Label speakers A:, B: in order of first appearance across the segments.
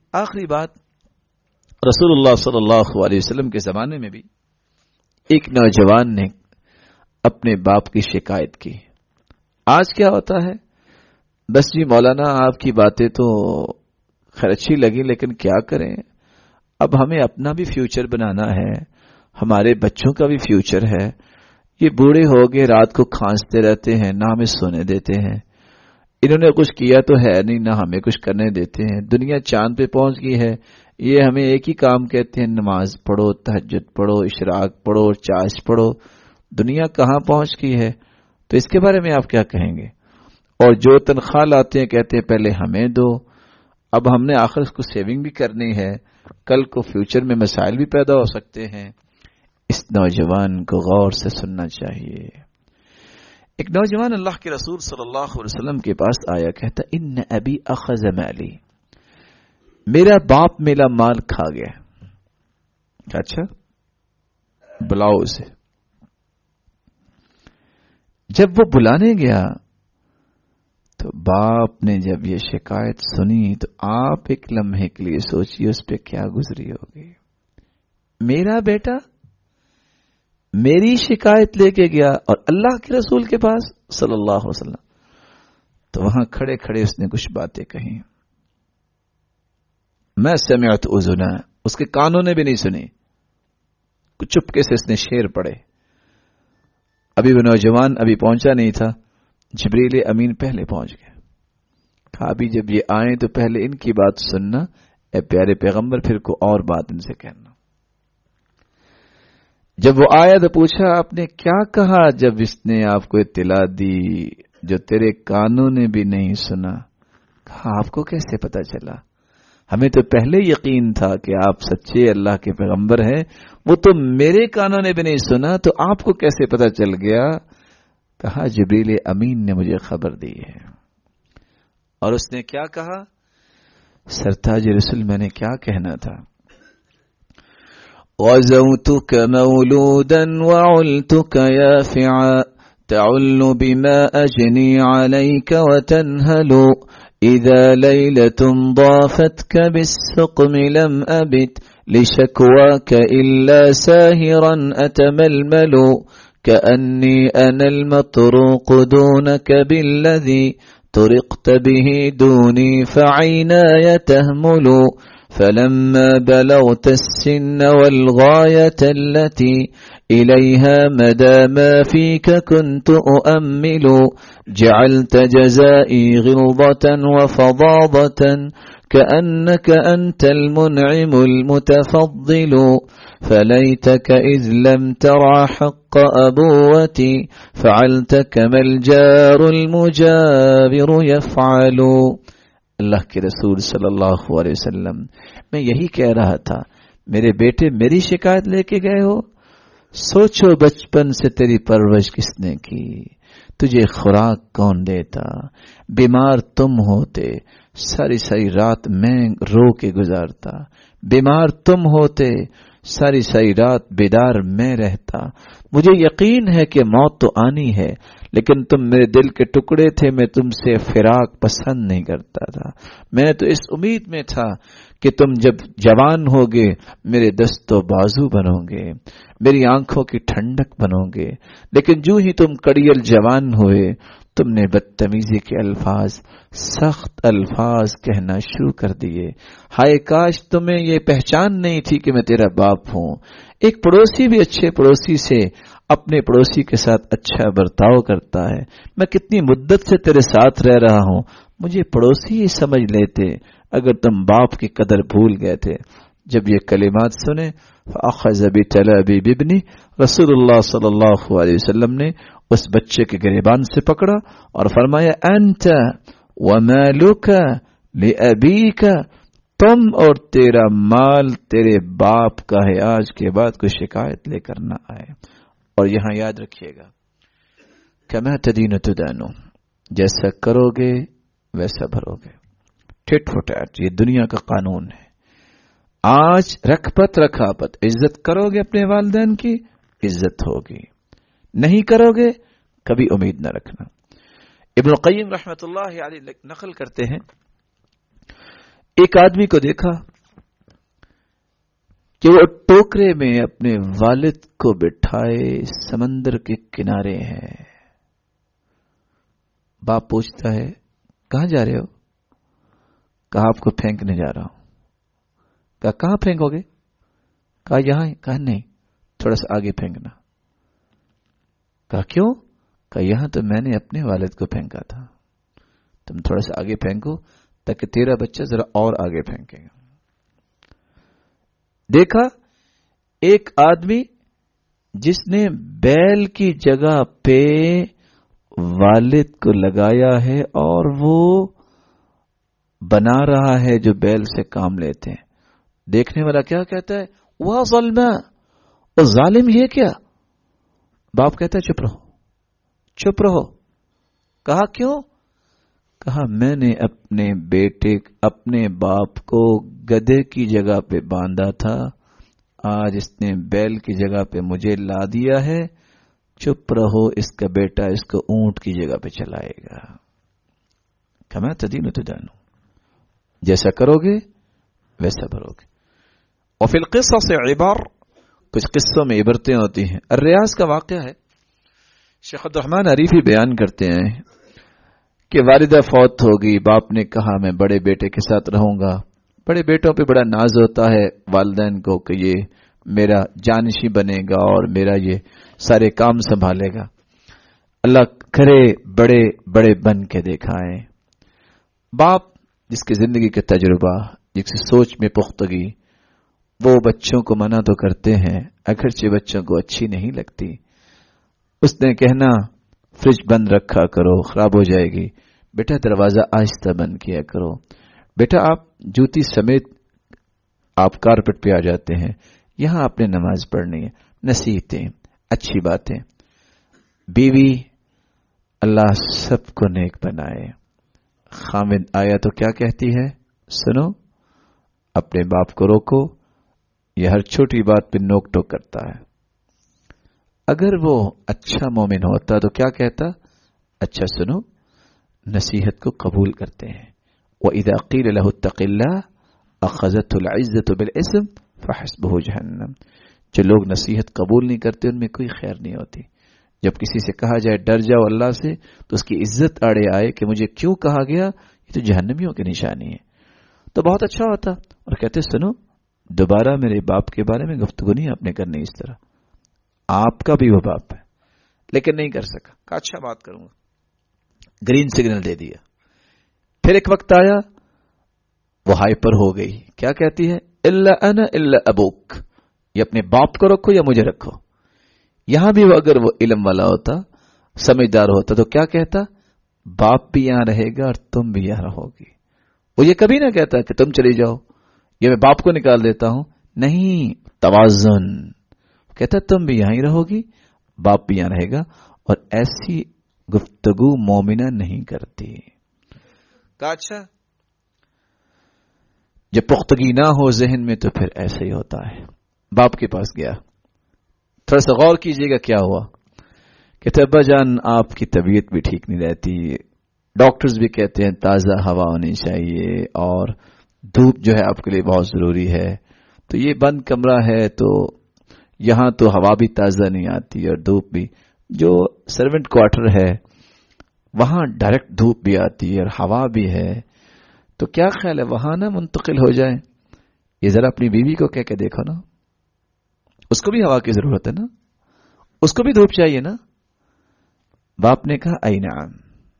A: آخری بات، رسول اللہ صلی اللہ علیہ وسلم کے زمانے میں بھی ایک نوجوان نے اپنے باپ کی شکایت کی. آج کیا ہوتا ہے، بس جی مولانا آپ کی باتیں تو خیر اچھی لگی لیکن کیا کریں، اب ہمیں اپنا بھی فیوچر بنانا ہے، ہمارے بچوں کا بھی فیوچر ہے. یہ بوڑھے ہو گئے، رات کو کھانستے رہتے ہیں، نہ ہمیں سونے دیتے ہیں، انہوں نے کچھ کیا تو ہے نہیں، نہ ہمیں کچھ کرنے دیتے ہیں. دنیا چاند پہ پہنچ گئی ہے، یہ ہمیں ایک ہی کام کہتے ہیں، نماز پڑھو، تہجد پڑھو، اشراق پڑھو، چاش پڑھو. دنیا کہاں پہنچ گئی ہے؟ تو اس کے بارے میں آپ کیا کہیں گے؟ اور جو تنخواہ لاتے ہیں کہتے ہیں پہلے ہمیں دو. اب ہم نے آخر اس کو سیونگ بھی کرنی ہے، کل کو فیوچر میں مسائل بھی پیدا ہو سکتے ہیں. اس نوجوان کو غور سے سننا چاہیے. ایک نوجوان اللہ کے رسول صلی اللہ علیہ وسلم کے پاس آیا، کہتا ان ابی اخذ مالی، میرا باپ میرا مال کھا گیا. اچھا بلاؤ اسے. جب وہ بلانے گیا تو باپ نے جب یہ شکایت سنی تو آپ ایک لمحے کے لیے سوچیے اس پہ کیا گزری ہوگی. میرا بیٹا میری شکایت لے کے گیا اور اللہ کے رسول کے پاس صلی اللہ علیہ وسلم، تو وہاں کھڑے کھڑے اس نے کچھ باتیں کہیں. میں سمعت اذنا، اس کے کانوں نے بھی نہیں سنی، کچھ چپکے سے اس نے شعر پڑھے. ابھی وہ نوجوان ابھی پہنچا نہیں تھا، جبریل امین پہلے پہنچ گئے. کہا ابھی جب یہ آئیں تو پہلے ان کی بات سننا، اے پیارے پیغمبر، پھر کو اور بات ان سے کہنا. جب وہ آیا تو پوچھا آپ نے کیا کہا جب اس نے آپ کو اطلاع دی جو تیرے کانوں نے بھی نہیں سنا؟ کہا آپ کو کیسے پتا چلا؟ ہمیں تو پہلے یقین تھا کہ آپ سچے اللہ کے پیغمبر ہیں، وہ تو میرے کانوں نے بھی نہیں سنا، تو آپ کو کیسے پتا چل گیا؟ کہا جبریل امین نے مجھے خبر دی ہے. اور اس نے کیا کہا؟ سرتاج رسول میں نے کیا کہنا تھا؟ غزوتك مولودا وعلتك يافعا تعل بما أجني عليك وتنهل إذا ليلة ضافتك بالسقم لم أبت لشكواك إلا ساهرا أتململ كأني أنا المطروق دونك بالذي طرقت به دوني فعيناي تهمل فلما بلغت السن والغاية التي إليها مدى ما فيك كنت أؤمل جعلت جزائي غلظة وفظاظة كأنك أنت المنعم المتفضل فليتك إذ لم ترى حق أبوتي فعلت كما الجار المجابر يفعل. اللہ کے رسول صلی اللہ علیہ وسلم، میں یہی کہہ رہا تھا میرے بیٹے میری شکایت لے کے گئے ہو. سوچو بچپن سے تیری پرورش کس نے کی، تجھے خوراک کون دیتا، بیمار تم ہوتے، ساری ساری رات میں رو کے گزارتا، بیمار تم ہوتے، ساری ساری رات بیدار میں رہتا. مجھے یقین ہے کہ موت تو آنی ہے، لیکن تم میرے دل کے ٹکڑے تھے، میں تم سے فراق پسند نہیں کرتا تھا. میں تو اس امید میں تھا کہ تم جب جوان ہوگے میرے دست و بازو بنو گے، میری آنکھوں کی ٹھنڈک بنو گے، لیکن جو ہی تم کڑیل جوان ہوئے تم نے بدتمیزی کے الفاظ، سخت الفاظ کہنا شروع کر دیے. ہائے کاش تمہیں یہ پہچان نہیں تھی کہ میں تیرا باپ ہوں. ایک پڑوسی بھی اچھے پڑوسی سے اپنے پڑوسی کے ساتھ اچھا برتاؤ کرتا ہے. میں کتنی مدت سے تیرے ساتھ رہ رہا ہوں، مجھے پڑوسی ہی سمجھ لیتے اگر تم باپ کی قدر بھول گئے تھے. جب یہ کلمات سنے فأخذ بطلب ابنی، رسول اللہ صلی اللہ علیہ وسلم نے اس بچے کے گریبان سے پکڑا اور فرمایا انت ومالک لابیک، تم اور تیرا مال تیرے باپ کا ہے، آج کے بعد کوئی شکایت لے کر نہ آئے. اور یہاں یاد رکھیے گا کما تدین تدانو، جیسا کرو گے ویسا بھرو گے. ٹٹ فٹ ایٹ، یہ دنیا کا قانون ہے. آج رکھپت رکھاپت، عزت کرو گے اپنے والدین کی عزت ہوگی، نہیں کرو گے کبھی امید نہ رکھنا. ابن القیم رحمت اللہ علیہ نقل کرتے ہیں ایک آدمی کو دیکھا کہ وہ ٹوکرے میں اپنے والد کو بٹھائے سمندر کے کنارے ہے. باپ پوچھتا ہے کہاں جا رہے ہو؟ کہا آپ کو پھینکنے جا رہا ہوں. کہا کہاں پھینکو گے؟ کہا یہاں. کہا نہیں تھوڑا سا آگے پھینکنا. کہا کیوں؟ کہا یہاں تو میں نے اپنے والد کو پھینکا تھا, تم تھوڑا سا آگے پھینکو تاکہ تیرا بچہ ذرا اور آگے پھینکے گا. دیکھا ایک آدمی جس نے بیل کی جگہ پہ والد کو لگایا ہے اور وہ بنا رہا ہے جو بیل سے کام لیتے ہیں. دیکھنے والا کیا کہتا ہے؟ وہ ظلم, وہ ظالم یہ کیا؟ باپ کہتا ہے چپ رہو چپ رہو. کہا کیوں؟ کہا میں نے اپنے باپ کو گدھے کی جگہ پہ باندھا تھا, آج اس نے بیل کی جگہ پہ مجھے لا دیا ہے. چپ رہو, اس کا بیٹا اس کو اونٹ کی جگہ پہ چلائے گا. کما تدین تدانو, جیسا کرو گے ویسا بھرو گے. اور فی القصص عبر, کچھ قصوں میں عبرتیں ہوتی ہیں. الریاض کا واقعہ ہے, شیخ عبدالرحمن عریفی بیان کرتے ہیں کہ والدہ فوت ہو گئی. باپ نے کہا میں بڑے بیٹے کے ساتھ رہوں گا. بڑے بیٹوں پہ بڑا ناز ہوتا ہے والدین کو کہ یہ میرا جانشی بنے گا اور میرا یہ سارے کام سنبھالے گا. اللہ کرے بڑے بڑے بن کے دکھائیں. باپ جس کی زندگی کا تجربہ, جس کی سوچ میں پختگی, وہ بچوں کو منع تو کرتے ہیں اگرچہ بچوں کو اچھی نہیں لگتی. اس نے کہنا فریج بند رکھا کرو خراب ہو جائے گی, بیٹا دروازہ آہستہ بند کیا کرو, بیٹا آپ جوتی سمیت آپ کارپٹ پہ آ جاتے ہیں, یہاں آپ نے نماز پڑھنی ہے. نصیحتیں, اچھی باتیں. بیوی اللہ سب کو نیک بنائے. خامد آیا تو کیا کہتی ہے؟ سنو, اپنے باپ کو روکو, یہ ہر چھوٹی بات پہ نوک ٹوک کرتا ہے. اگر وہ اچھا مومن ہوتا تو کیا کہتا؟ اچھا سنو, نصیحت کو قبول کرتے ہیں. وَإِذَا قِيلَ لَهُ اتَّقِ اللَّهَ أَخَذَتْهُ الْعِزَّةُ بِالْإِثْمِ فَحَسْبُهُ جَهَنَّمُ. جو لوگ نصیحت قبول نہیں کرتے ان میں کوئی خیر نہیں ہوتی. جب کسی سے کہا جائے ڈر جاؤ اللہ سے تو اس کی عزت آڑے آئے کہ مجھے کیوں کہا گیا, یہ تو جہنمیوں کی نشانی ہے. تو بہت اچھا ہوتا اور کہتے سنو دوبارہ میرے باپ کے بارے میں گفتگو نہیں آپ نے کرنی اس طرح, آپ کا بھی وہ باپ ہے. لیکن نہیں کر سکا. کہا اچھا بات کروں گا, گرین سگنل دے دیا. پھر ایک وقت آیا وہ ہائپر ہو گئی. کیا کہتی ہے؟ الا انا الا ابوک, یہ اپنے باپ کو رکھو یا مجھے رکھو. یہاں بھی اگر وہ علم والا ہوتا, سمجھدار ہوتا تو کیا کہتا؟ باپ بھی یہاں رہے گا اور تم بھی یہاں رہو گی. وہ یہ کبھی نہ کہتا کہ تم چلی جاؤ یا میں باپ کو نکال دیتا ہوں. نہیں, توازن. کہتا تم بھی یہاں ہی رہو گی, باپ بھی یہاں رہے گا. اور ایسی گفتگو مومنہ نہیں کرتی. کہا اچھا, جب پختگی نہ ہو ذہن میں تو پھر ایسے ہی ہوتا ہے. باپ کے پاس گیا, تھوڑا سا غور کیجئے گا کیا ہوا. کہتے ابا جان آپ کی طبیعت بھی ٹھیک نہیں رہتی, ڈاکٹرز بھی کہتے ہیں تازہ ہوا ہونی چاہیے اور دھوپ جو ہے آپ کے لیے بہت ضروری ہے. تو یہ بند کمرہ ہے تو یہاں تو ہوا بھی تازہ نہیں آتی اور دھوپ بھی. جو سرونٹ کوارٹر ہے وہاں ڈائریکٹ دھوپ بھی آتی ہے اور ہوا بھی ہے. تو کیا خیال ہے وہاں نہ منتقل ہو جائیں؟ یہ ذرا اپنی بیوی کو کہہ کے دیکھو نا, اس کو بھی ہوا کی ضرورت ہے نا, اس کو بھی دھوپ چاہیے نا. باپ نے کہا ائی نعم.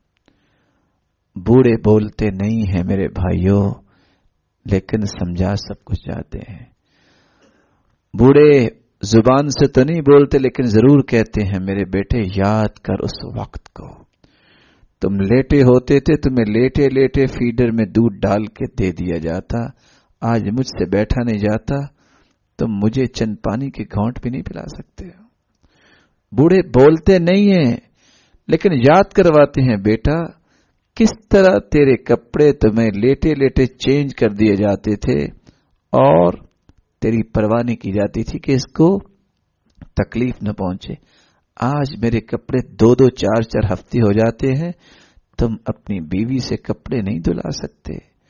A: بوڑھے بولتے نہیں ہیں میرے بھائیوں, لیکن سمجھا سب کچھ جاتے ہیں. بوڑھے زبان سے تو نہیں بولتے لیکن ضرور کہتے ہیں میرے بیٹے یاد کر اس وقت کو, تم لیٹے ہوتے تھے, تمہیں لیٹے لیٹے فیڈر میں دودھ ڈال کے دے دیا جاتا, آج مجھ سے بیٹھا نہیں جاتا, تم مجھے چند پانی کے گھونٹ بھی نہیں پلا سکتے. بوڑھے بولتے نہیں ہیں لیکن یاد کرواتے ہیں بیٹا کس طرح تیرے کپڑے تمہیں لیٹے لیٹے چینج کر دیے جاتے تھے اور تیری پرواہ نہیں کی جاتی تھی کہ اس کو تکلیف نہ پہنچے. آج میرے کپڑے 2-2 4-4 ہفتے ہو جاتے ہیں, تم اپنی بیوی سے کپڑے نہیں دھلا سکتے,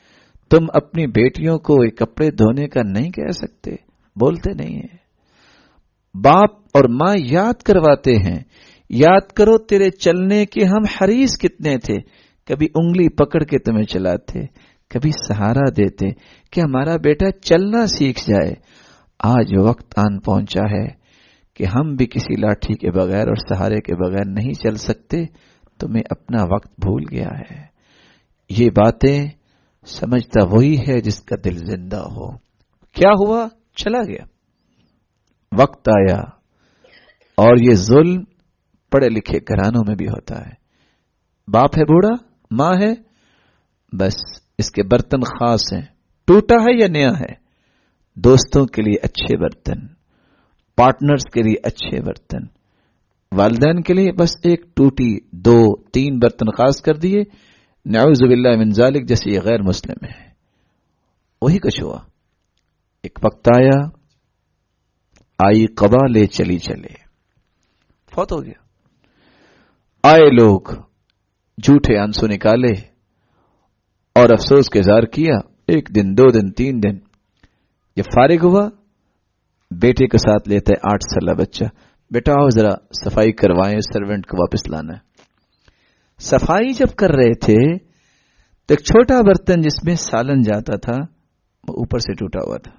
A: تم اپنی بیٹیوں کو کپڑے دھونے کا نہیں کہہ سکتے؟ بولتے نہیں ہیں. باپ اور ماں یاد کرواتے ہیں، یاد کرو تیرے چلنے کے ہم حریص کتنے تھے، کبھی انگلی پکڑ کے تمہیں چلاتے، کبھی سہارا دیتے کہ ہمارا بیٹا چلنا سیکھ جائے. آج وقت آن پہنچا ہے کہ ہم بھی کسی لاٹھی کے بغیر اور سہارے کے بغیر نہیں چل سکتے. تمہیں اپنا وقت بھول گیا ہے. یہ باتیں سمجھتا وہی ہے جس کا دل زندہ ہو. کیا ہوا؟ چلا گیا. وقت آیا. اور یہ ظلم پڑھے لکھے گھرانوں میں بھی ہوتا ہے. باپ ہے بوڑھا، ماں ہے، بس اس کے برتن خاص ہیں، ٹوٹا ہے یا نیا ہے. دوستوں کے لیے اچھے برتن، پارٹنرز کے لیے اچھے برتن، والدین کے لیے بس ایک ٹوٹی 2-3 برتن خاص کر دیے. نعوذ باللہ من ذالک، جیسے یہ غیر مسلم ہے. وہی کچھ ہوا. ایک وقت آیا، آئی قضا لے چلی چلے، فوت ہو گیا. آئے لوگ جھوٹے آنسو نکالے اور افسوس کا اظہار کیا. 1 دن 2 دن 3 دن جب فارغ ہوا، بیٹے کے ساتھ لیتا ہے 8 سالہ بچہ. بیٹا آؤ ذرا صفائی کروائیں، سرونٹ کو واپس لانا ہے. صفائی جب کر رہے تھے تو ایک چھوٹا برتن جس میں سالن جاتا تھا وہ اوپر سے ٹوٹا ہوا تھا.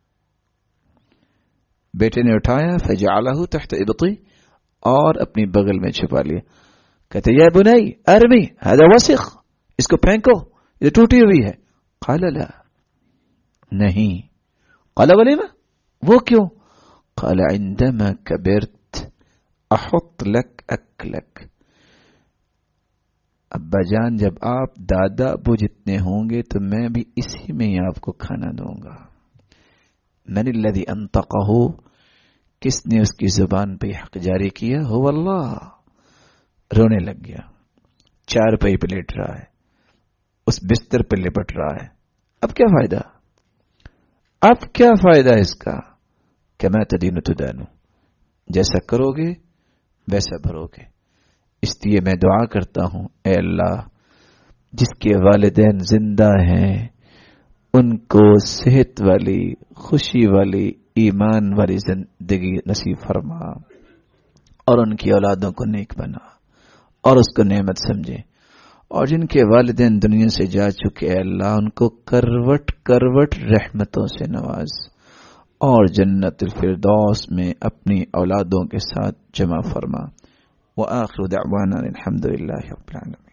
A: بیٹے نے اٹھایا فجعلہ تحت ابطی اور اپنی بغل میں چھپا لیا. کہتے یا بنائی ارمی هذا وسخ، اس کو پھینکو، یہ ٹوٹی ہوئی ہے. قال لا، نہیں. قال ولیما، وہ کیوں؟ قال عندما کبرت احط لك اکلک. ابا جان جب آپ دادا ابو جتنے ہوں گے تو میں بھی اسی میں ہی آپ کو کھانا دوں گا. من الذي انطقه، کس نے اس کی زبان پہ حق جاری کیا؟ هو اللہ. رونے لگ گیا. 4 پہ لیٹ رہا ہے، اس بستر پہ لپٹ رہا ہے. اب کیا فائدہ؟ اب کیا فائدہ اس کا؟ کما تدین تدان، جیسا کرو گے ویسا بھرو گے. اس لیے میں دعا کرتا ہوں اے اللہ جس کے والدین زندہ ہیں ان کو صحت والی، خوشی والی، ایمان والی زندگی نصیب فرما اور ان کی اولادوں کو نیک بنا اور اس کو نعمت سمجھے. اور جن کے والدین دنیا سے جا چکے اے اللہ ان کو کروٹ کروٹ رحمتوں سے نواز اور جنت الفردوس میں اپنی اولادوں کے ساتھ جمع فرما. وآخر دعوانا الحمد للہ رب العالمین.